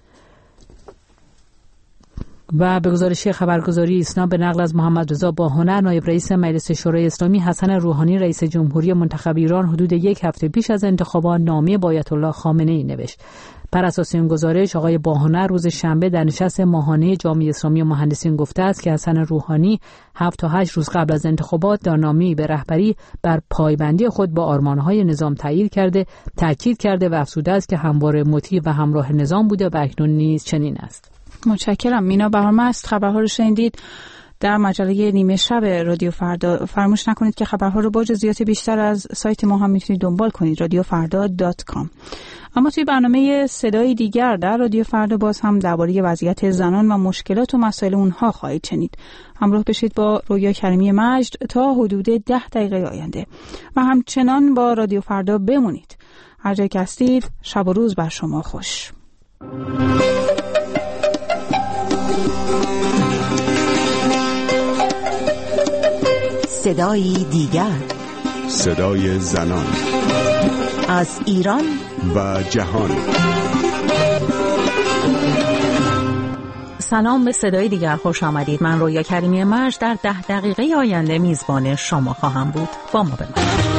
Speaker 2: و به گزارش خبرگزاری ایسنا، به نقل از محمد رضا باهنر، نایب رئیس مجلس شورای اسلامی، حسن روحانی رئیس جمهوری منتخب ایران حدود یک هفته پیش از انتخابات نامه با آیت الله خامنه‌ای نوشت. بر اساس این گزارش آقای باهنر روز شنبه در نشست ماهانه جامعه اسلامی و مهندسین گفته است که حسن روحانی هفت تا هشت روز قبل از انتخابات در نامه‌ای به رهبری بر پایبندی خود با آرمان‌های نظام تأکید کرده تأکید کرده و افزوده است که همواره مطیع و همراه نظام بوده و اکنون نیز چنین است.
Speaker 1: متشکرم. مینا بهارمست، خبرها رو شنیدید در مجله نیمه شب رادیو فردا. فراموش نکنید که خبرها رو با جزئیات بیشتر از سایت ما هم میتونید دنبال کنید، رادیو فردا دات کام. اما توی برنامه صدای دیگر در رادیو فردا باز هم درباره وضعیت زنان و مشکلات و مسائل اونها خواهید شنید. همراه بشید با رویا کریمی مجد تا حدود ده دقیقه آینده و همچنان با رادیو فردا بمونید. هر جای که هستید شب و روز بر شما خوش.
Speaker 6: صدای دیگر،
Speaker 8: صدای زنان
Speaker 6: از ایران
Speaker 8: و جهان.
Speaker 13: سلام، به صدای دیگر خوش آمدید. من رویا کریمی مجد در ده دقیقه آینده میزبان شما خواهم بود. با ما بمانید.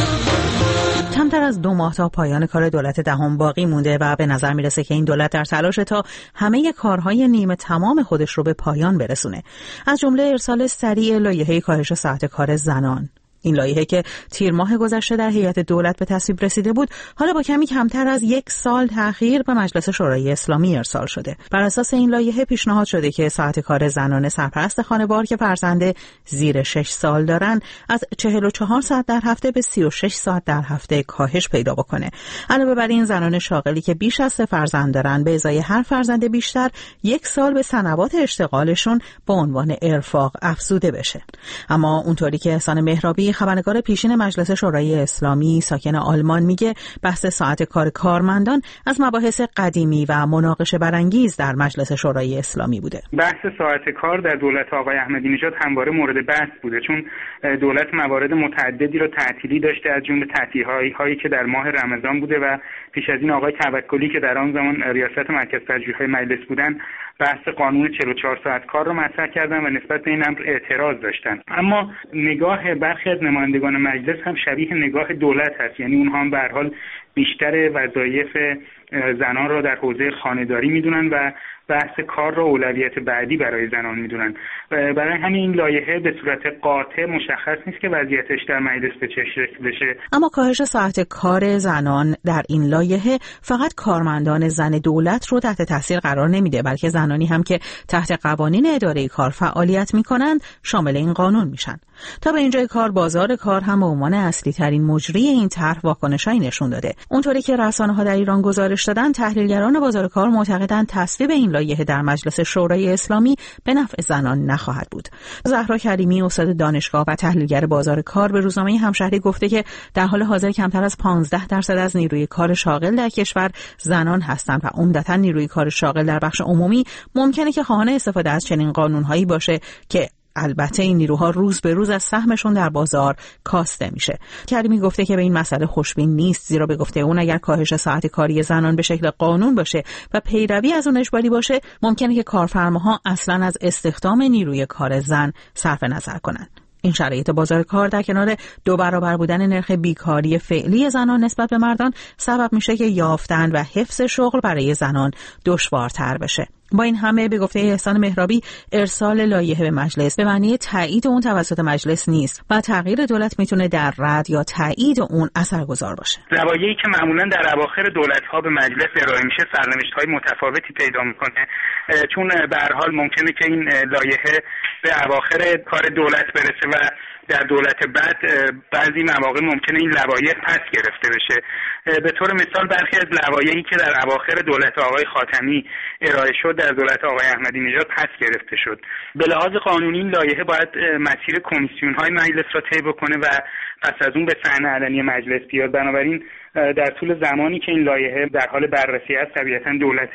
Speaker 13: کمتر از دو ماه تا پایان کار دولت دهم باقی مونده و به نظر میرسه که این دولت در تلاش تا همه کارهای نیمه تمام خودش رو به پایان برسونه، از جمله ارسال سریع لایحه کاهش ساعت کار زنان. این لایحه که تیر ماه گذشته در هیئت دولت به تصویب رسیده بود، حالا با کمی کمتر از یک سال تأخیر به مجلس شورای اسلامی ارسال شده. بر اساس این لایحه پیشنهاد شده که ساعت کار زنان سرپرست خانوار که فرزند زیر شش سال دارن از چهل و چهار ساعت در هفته به سی و شش ساعت در هفته کاهش پیدا بکنه. علاوه بر این، زنان شاغلی که بیش از سه فرزند دارن به ازای هر فرزند بیشتر یک سال به سنوات اشتغالشون با عنوان ارفاق افزوده بشه. اما اونطوری که احسان مهرابی، خبرنگار پیشین مجلس شورای اسلامی ساکن آلمان، میگه بحث ساعت کار کارمندان از مباحث قدیمی و مناقشه برانگیز در مجلس شورای اسلامی بوده.
Speaker 14: بحث ساعت کار در دولت آقای احمدی نژاد همواره مورد بحث بوده، چون دولت موارد متعددی رو تعطیلی داشته، از جمله تعطیلی هایی که در ماه رمضان بوده و پیش از این آقای توکلی که در آن زمان ریاست مرکز تجریب‌های مجلس بودن بحث قانون چهل و چهار ساعت کار رو مطرح کردن و نسبت به این امر اعتراض داشتن. اما نگاه برخی از نمایندگان مجلس هم شبیه نگاه دولت هست، یعنی اونها هم به هر حال بیشتر وظایف زنان را در حوزه خانه‌داری میدونن و بحث کار را اولویت بعدی برای زنان میدونن. برای همین این لایحه به صورت قاطع مشخص نیست که وضعیتش در مجلس به چه شکل بشه.
Speaker 13: اما کاهش ساعت کار زنان در این لایحه فقط کارمندان زن دولت رو تحت تاثیر قرار نمیده، بلکه زنانی هم که تحت قوانین اداره کار فعالیت میکنند شامل این قانون میشن. تا به اینجای کار بازار کار هم به عنوان اصلی ترین مجری این طرح واکنشایی نشون داده. اونطوری که رسانه‌ها در ایران گزارش دادن، تحلیلگران بازار کار معتقدند تصویب این لایحه در مجلس شورای اسلامی به نفع زنان نخواهد بود. زهرا کریمی، استاد دانشگاه و تحلیلگر بازار کار، به روزنامه همشهری گفته که در حال حاضر کمتر از پانزده درصد از نیروی کار شاغل در کشور زنان هستند و عمدتاً نیروی کار شاغل در بخش عمومی ممکنه که خواهان استفاده از چنین قانون‌هایی باشه که البته این نیروها روز به روز از سهمشون در بازار کاسته میشه. کریمی گفته که به این مسئله خوشبین نیست، زیرا به گفته اون اگر کاهش ساعت کاری زنان به شکل قانون باشه و پیروی از اون اجباری باشه، ممکنه که کارفرماها اصلاً از استخدام نیروی کار زن صرف نظر کنن. این شرایط بازار کار در کنار دو برابر بودن نرخ بیکاری فعلی زنان نسبت به مردان سبب میشه که یافتن و حفظ شغل برای زنان دشوارتر بشه. با این همه به گفته احسان مهرابی، ارسال لایحه به مجلس به معنی تایید اون توسط مجلس نیست و تغییر دولت میتونه در رد یا تایید اون اثرگذار باشه.
Speaker 14: لایحه‌ای که معمولا در اواخر دولت‌ها به مجلس ارائه میشه سرنوشت‌های متفاوتی پیدا میکنه، چون به هر حال ممکنه که این لایحه به اواخر کار دولت برسه و در دولت بعد بعضی مواقع ممکنه این لوایح پس گرفته بشه. به طور مثال برخی از لوایحی که در اواخر دولت آقای خاتمی ارائه شد در دولت آقای احمدی نژاد پس گرفته شد. به لحاظ قانونی این لایحه باید مسیر کمیسیون‌های مجلس را طی بکنه و پس از اون به صحنه علنی مجلس بیاد. بنابراین در طول زمانی که این لایحه در حال بررسی است، طبیعتاً دولت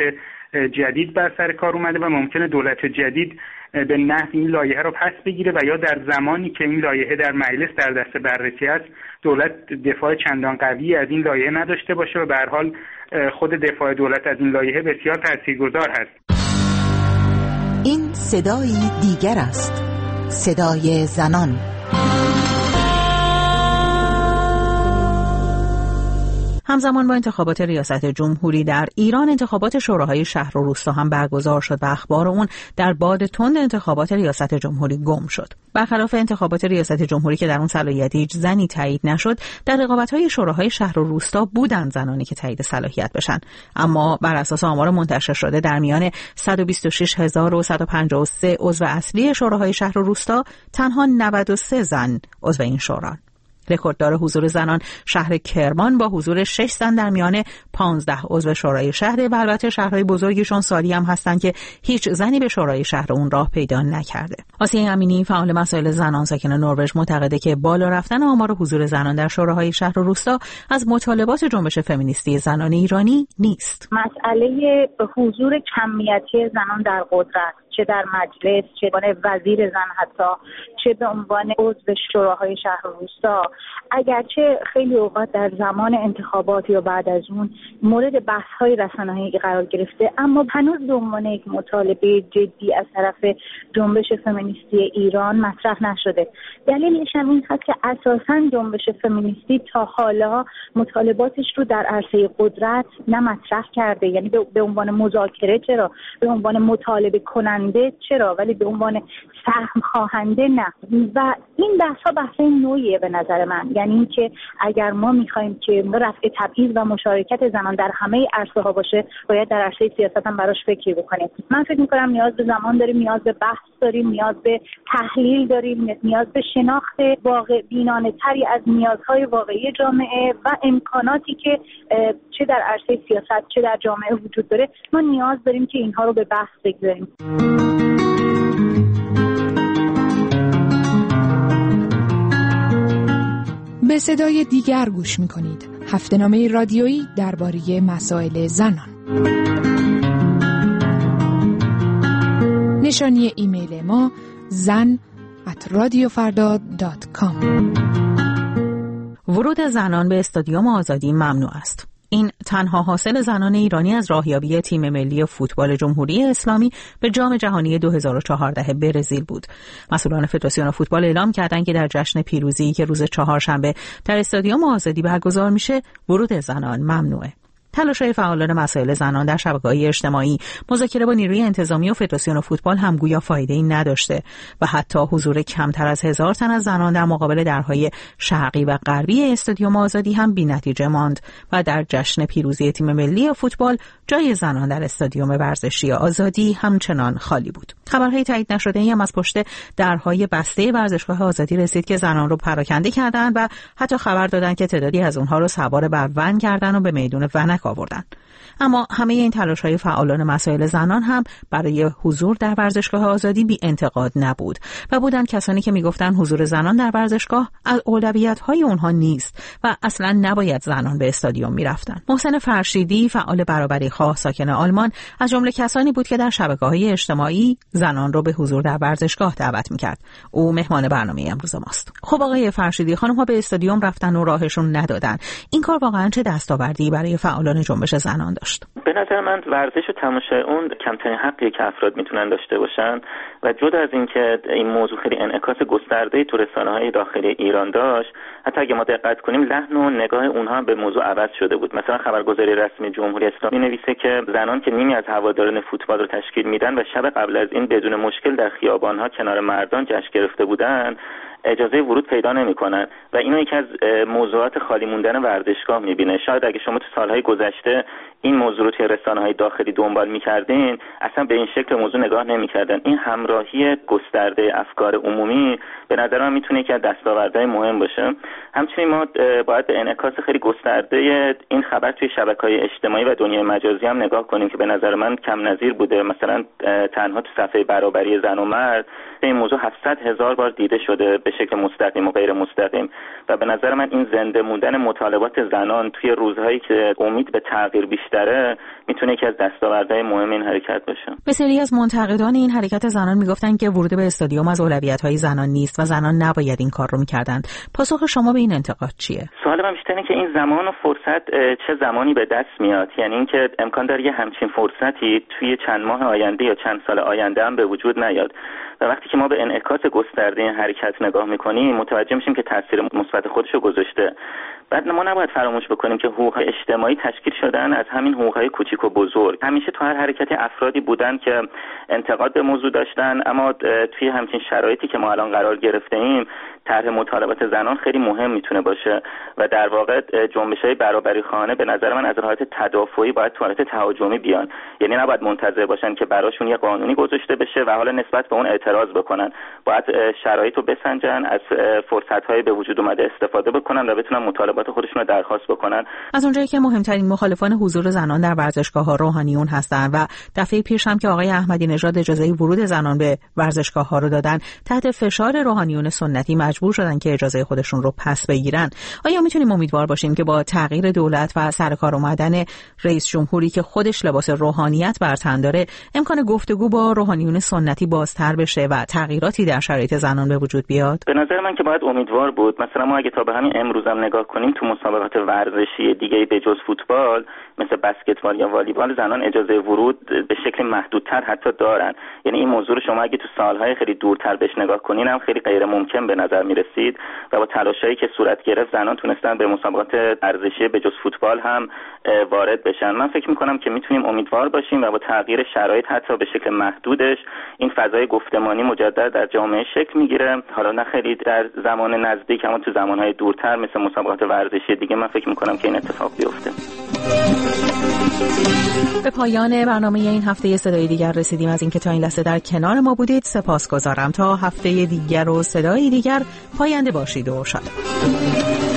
Speaker 14: جدید بر سر کار اومده و ممکنه دولت جدید به نحو این لایحه رو پس بگیره و یا در زمانی که این لایحه در مجلس در دست بررسی است، دولت دفاع چندان قوی از این لایحه نداشته باشه و به هر حال خود دفاع دولت از این لایحه بسیار تاثیرگذار هست.
Speaker 6: این صدایی دیگر است، صدای زنان.
Speaker 13: همزمان با انتخابات ریاست جمهوری در ایران، انتخابات شوراهای شهر و روستا هم برگزار شد و اخبار اون در باد تند انتخابات ریاست جمهوری گم شد. برخلاف انتخابات ریاست جمهوری که در اون صلاحیت هیچ زنی تایید نشد، در رقابت‌های شوراهای شهر و روستا بودن زنانی که تایید صلاحیت بشن، اما بر اساس آمار منتشر شده در میان صد و بیست و شش هزار و صد و پنجاه و سه عضو اصلی شوراهای شهر و روستا تنها نود و سه زن عضو این شورا. رکورددار حضور زنان شهر کرمان با حضور شش زن در میان پانزده عضو شورای شهر و البته شهرهای بزرگشون ساری هم هستن که هیچ زنی به شورای شهر اون راه پیدا نکرده. آسیه امینی فعال مسائل زنان ساکن نروژ معتقده که بالا رفتن آمار حضور زنان در شوراهای شهر و روستا از مطالبات جنبش فمینیستی زنان ایرانی نیست.
Speaker 15: مسئله حضور کمیتی زنان در قدرت، چه در مجلس، چه به عنوان وزیر زن، حتی چه به عنوان عضو شوراهای شهر و روستا، اگرچه خیلی اوقات در زمان انتخابات یا بعد از اون مورد بحث‌های رسانه‌ای قرار گرفته، اما هنوز به عنوان یک مطالبه جدی از طرف جنبش فمینیستی ایران مطرح نشده. دلیلش هم این هست که اساساً جنبش فمینیستی تا حالا مطالباتش رو در عرصه قدرت نه مطرح کرده، یعنی به عنوان مذاکره چرا، به عنوان مطالبه کننده چرا، ولی به عنوان سهم خواهنده نه. و این بحث‌ها بحث نوعیه به نظر من، یعنی اینکه اگر ما می‌خوایم که رفع تبعیض و مشارکت زنان در همه عرصه‌ها باشه، باید در عرصه سیاست هم براش فکری بکنیم. من فکر می‌کنم نیاز به زمان داریم، نیاز به بحث داریم، نیاز به تحلیل داریم، نیاز به شناخت واقع بینانه‌تری از نیازهای واقعی جامعه و امکاناتی که چه در عرصه سیاست چه در جامعه وجود داره. ما نیاز داریم که اینها رو به بحث بگذاریم.
Speaker 16: به صدای دیگر گوش می‌کنید. هفته‌نامه رادیویی درباره مسائل زنان. نشانی ایمیل ما زن ات رادیو فردا دات کام.
Speaker 13: ورود زنان به استادیوم آزادی ممنوع است. این تنها حاصل زنان ایرانی از راهیابی تیم ملی فوتبال جمهوری اسلامی به جام جهانی دو هزار و چهارده برزیل بود. مسئولان فدراسیون فوتبال اعلام کردند که در جشن پیروزی که روز چهارشنبه در استادیوم آزادی برگزار میشه، ورود زنان ممنوعه. تلاش‌های فعالان مسائل زنان در شبکه‌های اجتماعی، مذاکره با نیروی انتظامی و فدراسیون فوتبال هم گویا فایده‌ای نداشته و حتی حضور کمتر از هزار تن از زنان در مقابل درهای شرقی و غربی استادیوم آزادی هم بی‌نتیجه ماند و در جشن پیروزی تیم ملی فوتبال جای زنان در استادیوم ورزشی آزادی همچنان خالی بود. خبرهای تایید نشده‌ای هم از پشت درهای بسته ورزشگاه آزادی رسید که زنان رو پراکنده کردند و حتی خبر دادند که تعدادی از اونها رو سوار بر ون کردن و به میدون ونک آوردن. اما همه این تلاش‌های فعالان مسائل زنان هم برای حضور در ورزشگاه آزادی بی انتقاد نبود و بودند کسانی که میگفتند حضور زنان در ورزشگاه از اولویت‌های اونها نیست و اصلاً نباید زنان به استادیوم میرفتن. محسن فرشیدی فعال برابری خواه ساکن آلمان از جمله کسانی بود که در شبکه‌های اجتماعی زنان رو به حضور در ورزشگاه دعوت می‌کرد. او مهمان برنامه امروز ماست. خب آقای فرشیدی، خانم‌ها به استادیوم رفتن و راهشون ندادن. این کار واقعاً چه دستاوردی برای فعالان جنبش زنان داشت؟
Speaker 17: به نظر من ورزش و تماشای اون کمترین حقی که افراد میتونن داشته باشن و جدا از اینکه این موضوع خیلی انعکاس گسترده‌ای تو رسانه‌های داخلی ایران داشت، حتی اگه ما دقت کنیم لحن و نگاه اونها به موضوع عوض شده بود. مثلا خبرگزاری رسمی جمهوری اسلامی نویسه که زنان که نیمی از هواداران فوتبال رو تشکیل میدن و شب قبل از این بدون مشکل در خیابان‌ها کنار مردان جشن گرفته بودن، اجازه ورود پیدا نمی‌کنن و اینو یکی از موضوعات خالی موندن ورزشگاه می‌بینه. شاید اگه شما تو سال‌های گذشته این موضوع رو توی رسانه‌های داخلی دنبال می‌کردین، اصلا به این شکل موضوع نگاه نمی‌کردن. این همراهی گسترده افکار عمومی به نظر من میتونه یکی از دستاوردهای مهم باشه. همچنین ما باید به انعکاس خیلی گسترده این خبر توی شبکه‌های اجتماعی و دنیای مجازی هم نگاه کنیم که به نظر من کم نظیر بوده. مثلا تنها تو صفحه برابری زن و مرد این موضوع هفتصد هزار بار دیده شده به شکل مستقیم و غیر مستقیم و به نظر من این زنده موندن مطالبات زنان توی روزهایی که امید به تغییر بیشتر بیشتره میتونه یکی از دستاوردهای مهم این حرکت باشه.
Speaker 13: بسیاری از منتقدان این حرکت زنان میگفتن که ورود به استادیوم از اولویت‌های زنان نیست و زنان نباید این کار رو میکردن. پاسخ شما به این انتقاد چیه؟
Speaker 17: سوال من بیشتر اینه که این زمان و فرصت چه زمانی به دست میاد، یعنی اینکه امکان داره یه همچین فرصتی توی چند ماه آینده یا چند سال آینده هم به وجود نیاد و وقتی که ما به انعکاس گسترده این حرکت نگاه میکنیم متوجه میشیم که تاثیر مثبت خودش رو گذاشته. بعد ما نباید فراموش بکنیم که حقوق اجتماعی تشکیل شدن از همین حقوق‌های کوچیک و بزرگ. همیشه تو هر حرکتی افرادی بودن که انتقاد به موضوع داشتن، اما توی همچین شرایطی که ما الان قرار گرفته‌ایم طرح مطالبات زنان خیلی مهم میتونه باشه و در واقع جنبش‌های برابری خواهانه به نظر من از حالت تدافعی باید تو حالت تهاجمی بیان، یعنی نباید منتظر باشن که براشون یه قانونی گذاشته بشه و حالا نسبت به اون اعتراض بکنن. باید شرایط رو بسنجن، از فرصت‌های به وجود اومده استفاده بکنن و بتونن مطالبات خودشون رو درخواست بکنن.
Speaker 13: از اونجایی که مهمترین مخالفان حضور زنان در ورزشگاه‌ها روحانیون هستن و دفعه پیش هم که آقای احمدی نژاد اجازه ورود زنان به ورزشگاه‌ها رو دادن، تحت فشار روحانیون سنتی مجبور شدن که اجازه خودشون رو پس بگیرن. آیا میتونیم امیدوار باشیم که با تغییر دولت و سرکار اومدن رئیس جمهوری که خودش لباس روحانیت بر تن داره، امکان گفتگو با روحانیون سنتی بازتر بشه و تغییراتی در شرایط زنان به وجود بیاد؟
Speaker 17: به نظر من که باید امیدوار بود. مثلا ما اگه تا به همین امروز هم نگاه کنیم تو مسابقات ورزشی دیگه به جز فوتبال مثل بسکتبال یا والیبال زنان اجازه ورود به شکل محدودتر حتی دارن. یعنی این موضوع رو شما اگه تو سالهای خیلی دورتر بهش نگاه کنین هم خیلی غیر ممکن به نظر میرسید و با تلاشایی که صورت گرفت زنان تونستن به مسابقات ورزشی به جز فوتبال هم وارد بشن. من فکر میکنم که میتونیم امیدوار باشیم و با تغییر شرایط حتی به شکل محدودش این فضای گفتمانی مجدد در جامعه شکل میگیره. حالا نه خیلی در زمان نزدیک اما تو زمانهای دورتر مثل مسابقات ورزشی دیگه من فکر میکنم که این اتفاق بیفته.
Speaker 13: به پایان برنامه این هفته صدای دیگر رسیدیم. از اینکه تا این لحظه در کنار ما بودید سپاسگزارم. تا هفته دیگر و صدای دیگر پاینده باشید و شاد.